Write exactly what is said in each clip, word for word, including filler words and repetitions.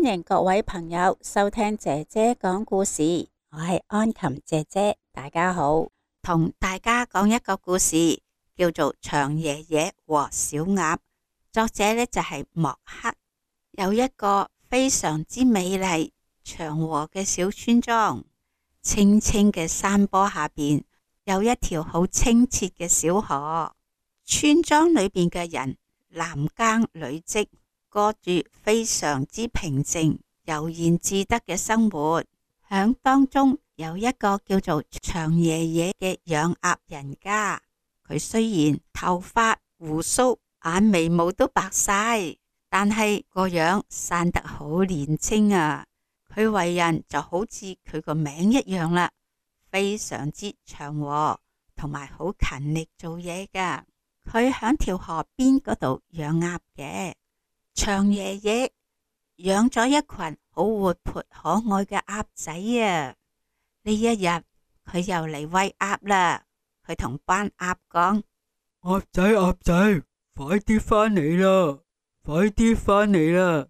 迎各位朋友收聽姐姐講故事，我係安琴姐姐，大家好。同大家講一個故事，叫做《長爺爺和小鴨》，作者呢就係莫克。有一個非常之美麗祥和嘅小村莊，青青嘅山坡下邊有一條好清澈嘅小河。村莊裏邊嘅人男耕女織，過住非常之平靜悠然自得嘅生活。響當中有一個叫做長爺爺嘅養鴨人家，佢雖然頭髮鬍鬚眼眉毛都白晒，但係個樣生得好年輕啊。佢為人就好似佢個名一樣啦，非常之祥和，同埋好勤力做嘢噶。佢響條河邊嗰度養鴨嘅。長爺爺養咗一群好活潑可愛嘅鴨仔啊！呢一日佢又嚟餵鴨啦。佢同班鴨講： 鴨仔鴨仔，快啲返嚟啦！快啲返嚟啦！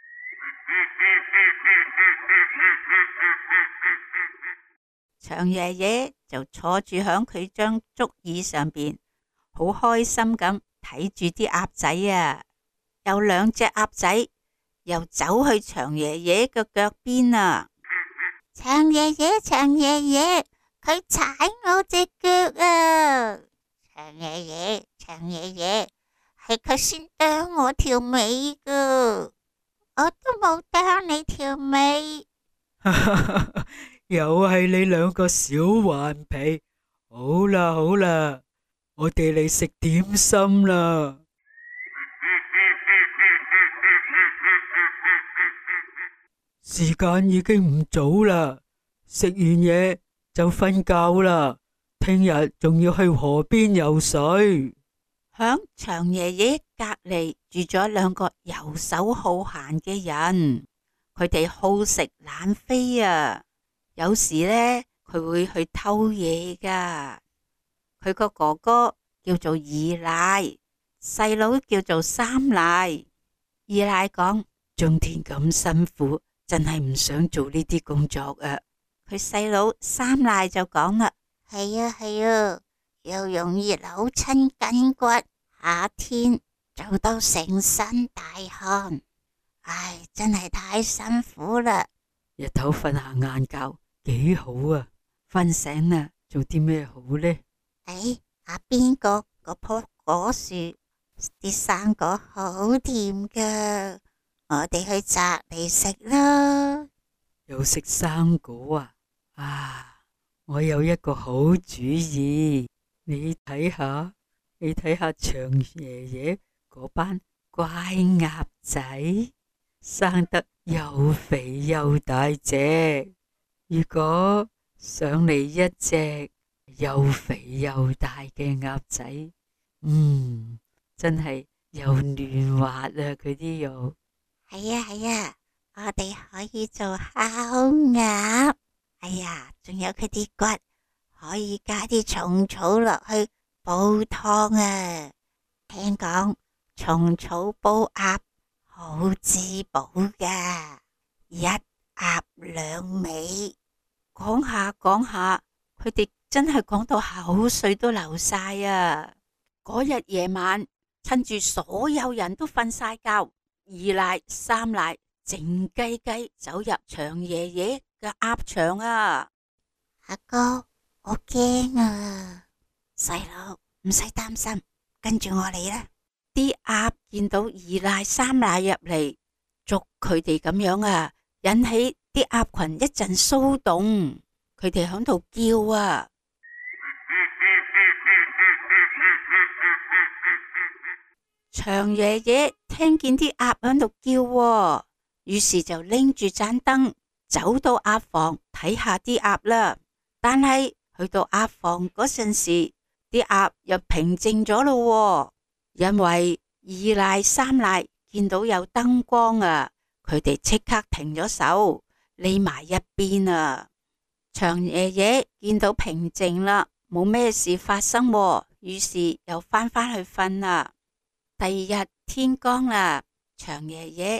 長爺爺就坐住響佢張竹椅上邊，好開心咁睇住啲鴨仔啊！有兩隻鴨仔又走去長爺爺嘅腳邊啊！長爺爺，長爺爺，佢踩我隻腳啊！長爺爺，長爺爺，係佢先啄我條尾噶，我都冇啄你條尾。 又係你兩個小頑皮！好啦好啦，我哋嚟食點心啦！時間已經唔早啦，食完嘢就瞓覺啦。聽日仲要去河邊游水。 響長爺爺隔籬住咗兩個游手好閒嘅人，佢哋好食懶飛啊！有時呢，佢會去偷嘢噶。佢個哥哥叫做二奶，細佬叫做三奶。二奶講：種田咁辛苦，真係唔想做呢啲工作啊！佢細佬三奶就講啦：係啊係啊，又容易扭親筋骨，夏天做到成身大汗，唉，真係太辛苦啦！ 日頭瞓下晏覺幾好啊，瞓醒啦做啲咩好呢？ 唉，阿邊個嗰棵果樹啲生果好甜噶，我哋去摘嚟食啦。 又食生果啊！啊，我有一個好主意，你睇下，你睇下長爺爺嗰班乖鴨仔，生得又肥又大隻。如果上嚟一隻又肥又大嘅鴨仔，嗯，真係又嫩滑啊！佢啲肉。係啊係啊，我哋可以做烤鴨。哎呀，仲有佢啲骨，可以加啲蟲草落去煲湯啊！聽講蟲草煲鴨好滋補噶，一鴨兩味。講下講下，佢哋真係講到口水都流晒啊！嗰日夜晚，趁住所有人都瞓晒覺，二奶三奶靜雞雞走入長爺爺嘅鴨場啊！阿哥，我驚啊！細佬唔使擔心，跟住我嚟啦！啲鴨見到二奶三奶入嚟，捉佢哋咁樣啊，引起啲鴨群一陣騷動，佢哋響度叫啊！長爺爺聽見啲鴨響度叫喎，於是就拎住盞燈走到鴨房睇下啲鴨啦。但係去到鴨房嗰陣時，啲鴨又平靜咗咯，因為二奶三奶見到有燈光啊，佢哋即刻停咗手，匿埋一邊啊。長爺爺見到平靜啦，冇咩事發生喎，於是又翻返去瞓啦。第二日天光啦，長爺爺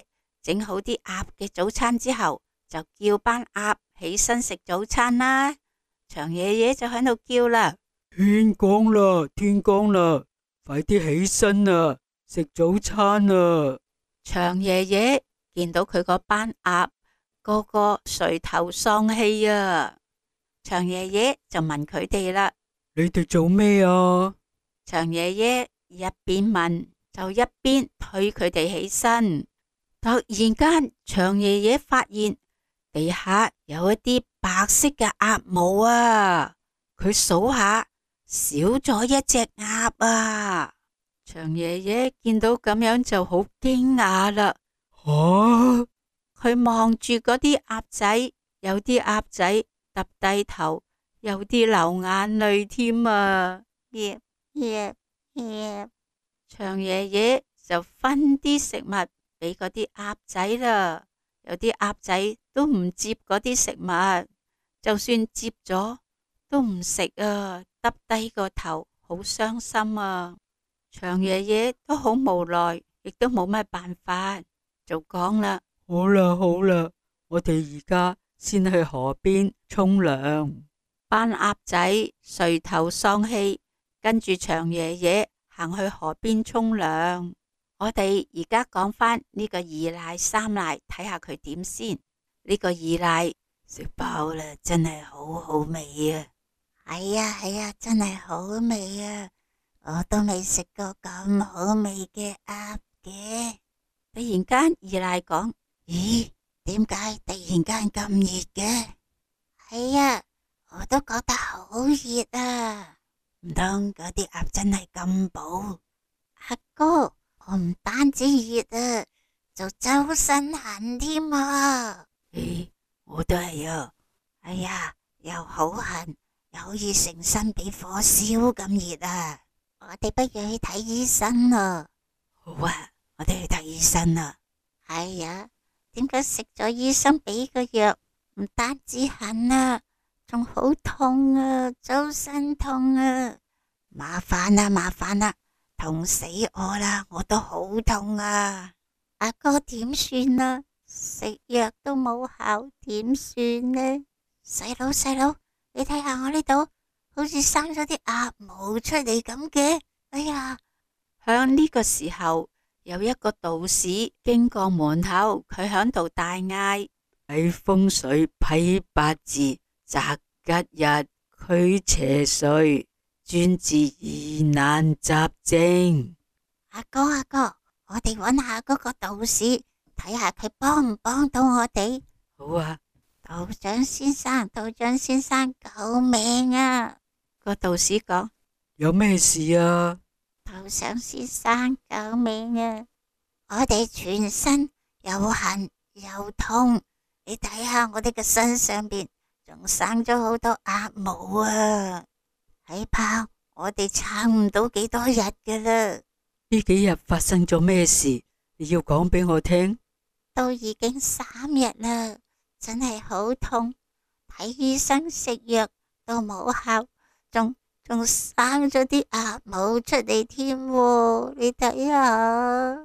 整好啲鴨嘅早餐之後，就叫班鴨起身食早餐啦。長爺爺就喺度叫啦： 天光啦，天光啦，快啲起身啦，食早餐啦！ 長爺爺見到佢嗰班鴨個個垂頭喪氣啊，長爺爺就問佢哋啦： 你哋做咩啊？ 長爺爺一邊問就一邊推佢哋起身。突然間，長爺爺發現地下有一啲白色嘅鴨毛啊，佢數下少咗一隻鴨啊。長爺爺見到咁樣就好驚訝啦。 吓！ 佢望住嗰啲鴨仔，有啲鴨仔耷低頭，有啲流眼淚添啊。耶耶耶！長爺爺就分啲食物俾嗰啲鴨仔啦，有啲鴨仔都唔接嗰啲食物，就算接咗都唔食啊，耷低個頭，好傷心啊。長爺爺都好無奈，亦都冇乜辦法，就講啦： 好啦好啦，我哋而家先去河邊沖涼。 班鴨仔垂頭喪氣，跟住長爺爺行去河邊沖涼。我哋而家講返呢個二奶三奶，睇下佢點先。呢個二奶食飽啦，真係好好味啊！係啊係啊，真係好味啊！我都未食過咁好味嘅鴨嘅。突然間，二奶講：咦，點解突然間咁熱嘅？係啊，我都覺得好熱啊！唔通嗰啲鴨真係咁補？阿哥，我唔單止熱啊，就周身痕添啊！咦，我都係啊！哎呀，又好痕，又好似成身俾火燒咁熱啊！我哋不如去睇醫生啊！好啊，我哋去睇醫生啊！係啊，點解食咗醫生俾個藥，唔單止痕啊，仲好痛啊，周身痛啊！麻煩啦，麻煩啦，痛死我啦，我都好痛啊！阿哥點算啊？食藥都冇效，點算呢？細佬細佬，你睇下我呢度，好似生咗啲鴨毛出嚟咁嘅。哎呀！響呢個時候，有一個道士經過門口，佢響度大嗌： 睇風水批八字，擇吉日驅邪祟，專治疑難雜症。 阿哥阿哥，我哋揾下嗰個道士，睇下佢幫唔幫到我哋。 好啊， 道長先生，道長先生，救命啊！個道士講： 有咩事啊？ 道長先生，救命啊！我哋全身又痕又痛，你睇下我哋嘅身上邊仲生咗好多鴨毛啊！睇怕我哋撐唔到幾多日㗎啦。 呢幾日發生咗咩事？你要講俾我聽。 都已經三日啦，真係好痛，睇醫生食藥都冇效，仲仲生咗啲鴨毛出嚟添，你睇下。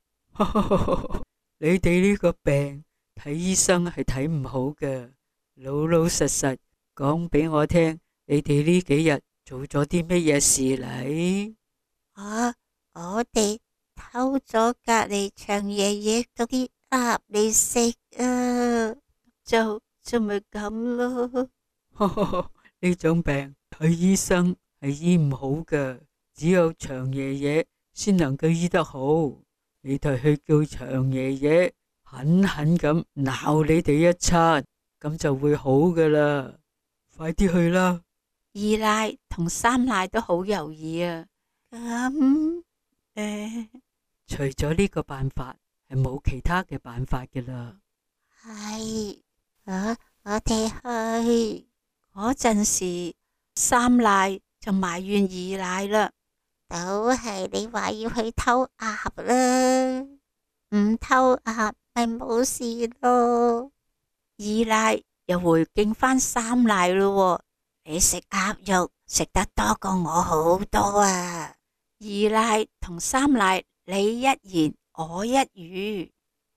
你哋呢個病睇醫生係睇唔好嘅，老老實實講俾我聽，你哋呢幾日做咗啲乜嘢事嚟？ 啊，我哋偷咗隔籬長爺爺嗰啲鴨嚟食啊，就就咪咁咯。 呢種病睇醫生係醫唔好嘅，只有長爺爺先能夠醫得好。你哋去叫長爺爺狠狠咁鬧你哋一餐，咁就會好噶啦。快啲去啦！ 二奶同三奶都好猶豫啊。咁誒， 除咗呢個辦法，係冇其他嘅辦法嘅啦。 係啊，我哋去嗰陣時，三奶就埋怨二奶啦。都係你話要去偷鴨啦，唔偷鴨咪冇事咯。二奶又回敬翻三奶咯，你食鴨肉食得多過我好多啊。二奶同三奶你一言我一語，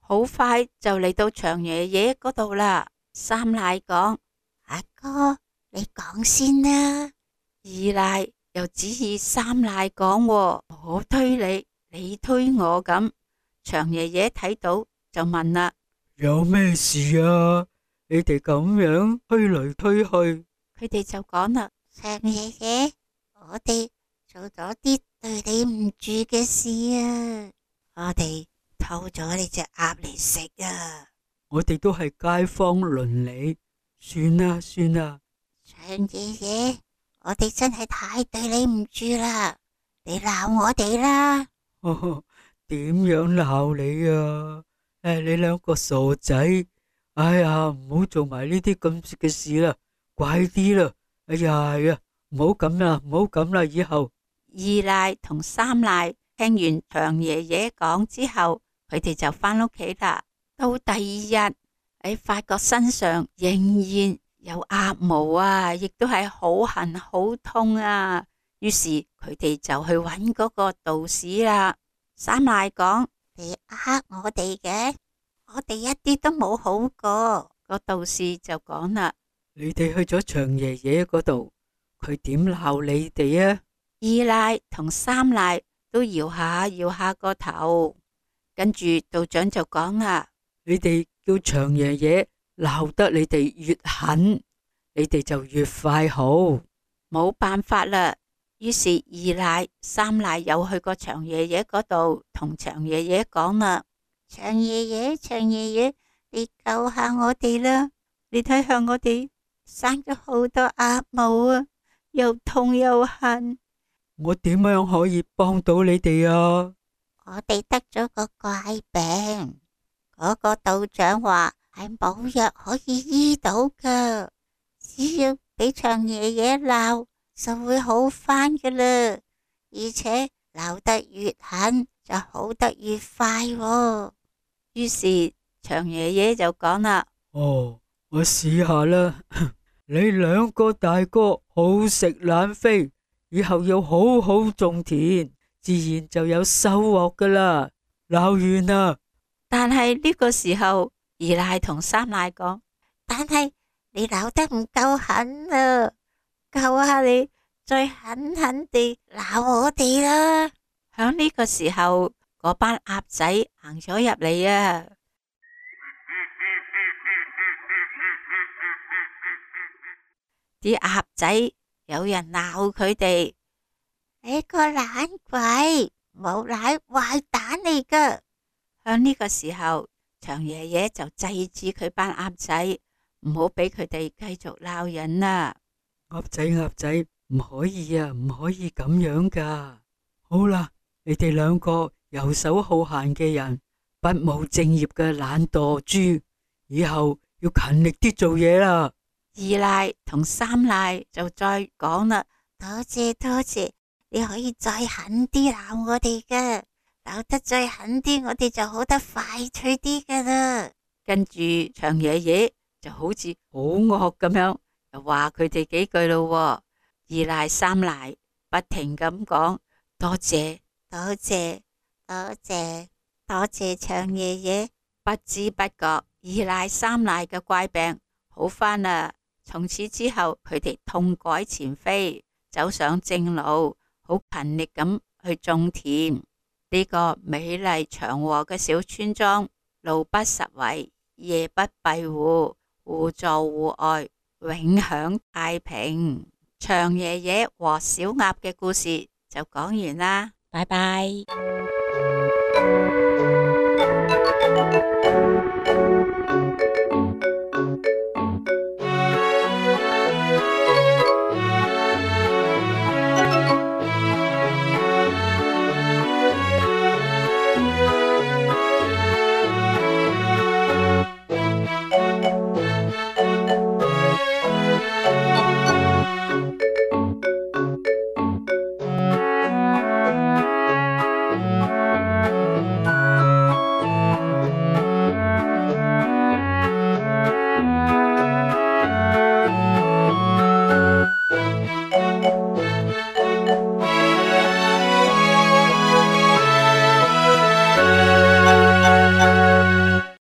好快就嚟到長爺爺嗰度啦。三奶講：阿哥，你講先啦。二奶又指意三奶講：我推你，你推我咁。長爺爺睇到就問啦： 有咩事啊？你哋咁樣推嚟推去。 佢哋就講啦：長爺爺，我哋做咗啲對你唔住嘅事啊！我哋偷咗你隻鴨嚟食啊！ 我哋都係街坊鄰里，算啦算啦。 長爺爺，我哋真係太對你唔住啦，你鬧我哋啦。 哦，點樣鬧你啊？誒，你兩個傻仔！哎呀，唔好做埋呢啲咁嘅事啦，乖啲啦。哎呀，係啊，唔好咁啦，唔好咁啦，以後。 二奶同三奶聽完長爺爺講之後，佢哋就返屋企啦。到第二日，喺發覺身上仍然有鴨毛啊，亦都係好痕好痛啊。於是佢哋就去揾嗰個道士啦。三奶講：你呃我哋嘅？我哋一啲都冇好過。個道士就講啦： 你哋去咗長爺爺嗰度，佢點鬧你哋啊？ 二奶同三奶都搖下搖下個頭，跟住道長就講啦： 你哋叫長爺爺鬧得你哋越狠，你哋就越快好。 冇辦法啦。於是二奶、三奶又去過長爺爺嗰度，同長爺爺講啦：長爺爺，長爺爺，你救下我哋啦！你睇下我哋生咗好多鴨毛啊，又痛又痕。 我點樣可以幫到你哋啊？ 我哋得咗個怪病，嗰個道長話係冇藥可以醫到噶，只要俾長爺爺鬧就會好返噶啦，而且鬧得越狠就好得越快喎。於是長爺爺就講啦： 哦，我試下啦。你兩個大哥好食懶飛，以後要好好種田，自然就有收穫噶啦。鬧完啦。 但係呢個時候，二奶同三奶講：但係你鬧得唔夠狠啊！求下你再狠狠地鬧我哋啦！響呢個時候，嗰班鴨仔行咗入嚟啊！啲鴨仔有人鬧佢哋：你個懶鬼，冇奶壞蛋嚟噶！響呢個時候，長爺爺就制止佢班鴨仔，唔好俾佢哋繼續鬧人啦。 鴨仔鴨仔，唔可以啊，唔可以咁樣噶。好啦，你哋兩個游手好閒嘅人，不務正業嘅懶惰豬，以後要勤力啲做嘢啦。 二奶同三奶就再講啦：多謝多謝，你可以再狠啲鬧我哋嘅，鬧得再狠啲，我哋就好得快脆啲噶啦。跟住長爺爺就好似好惡咁樣，又話佢哋幾句咯。二奶三奶不停咁講：多謝多謝多謝多謝長爺爺。不知不覺，二奶三奶嘅怪病好返啦。從此之後，佢哋痛改前非，走上正路，好勤力咁去種田。呢、這個美麗祥和嘅小村莊，路不拾遺，夜不閉戶，互助互愛，永享太平。長爺爺和小鴨嘅故事就講完啦，拜拜。